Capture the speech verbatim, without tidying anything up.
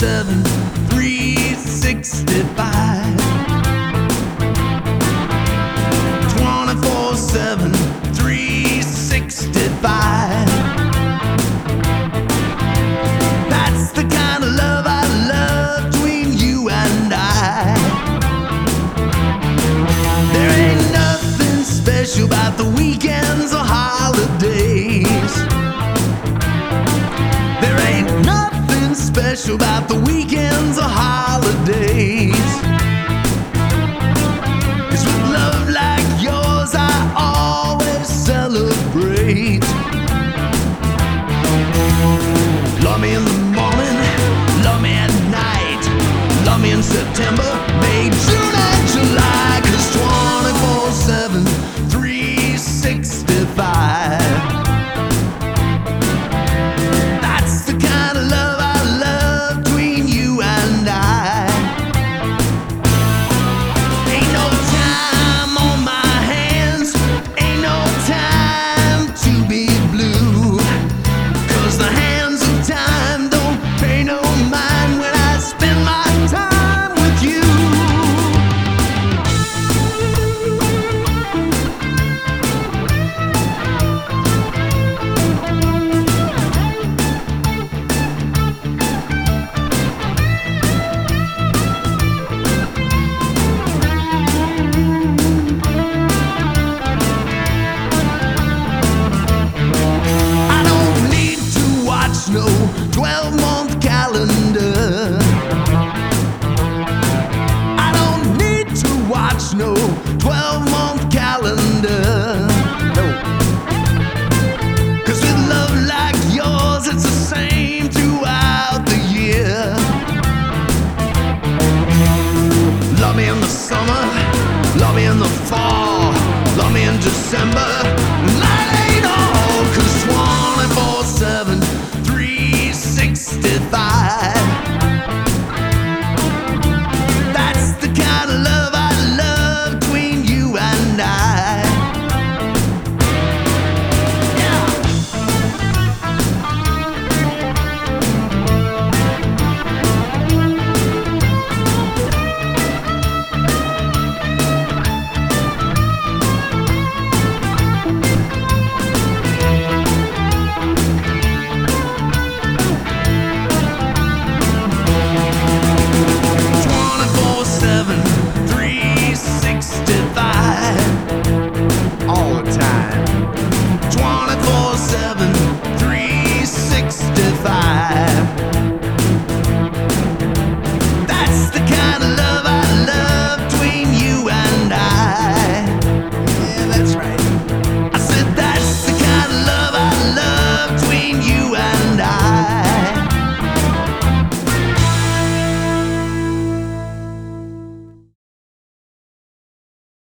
seven, three sixty-five. twenty-four seven, three sixty-five. That's the kind of love I love between you and I. There ain't nothing special about the weekends or holidays. There ain't nothing special about the weekends or holidays. 'Cause with love like yours I always celebrate. Love me in the morning, love me at night. Love me in September, May, June and July. 'Cause twenty-four seven, three sixty-five. That's the kind of love I love between you and I. Ain't no time on my hands, ain't no time to be blue. 'Cause the hands of time don't pay no mind when I spend my time with you. I don't need to watch no twelve-month calendar. I don't need to watch no twelve-month calendar. No. 'Cause with love like yours, it's the same throughout the year. Love me in the summer, love me in the fall, love me in December,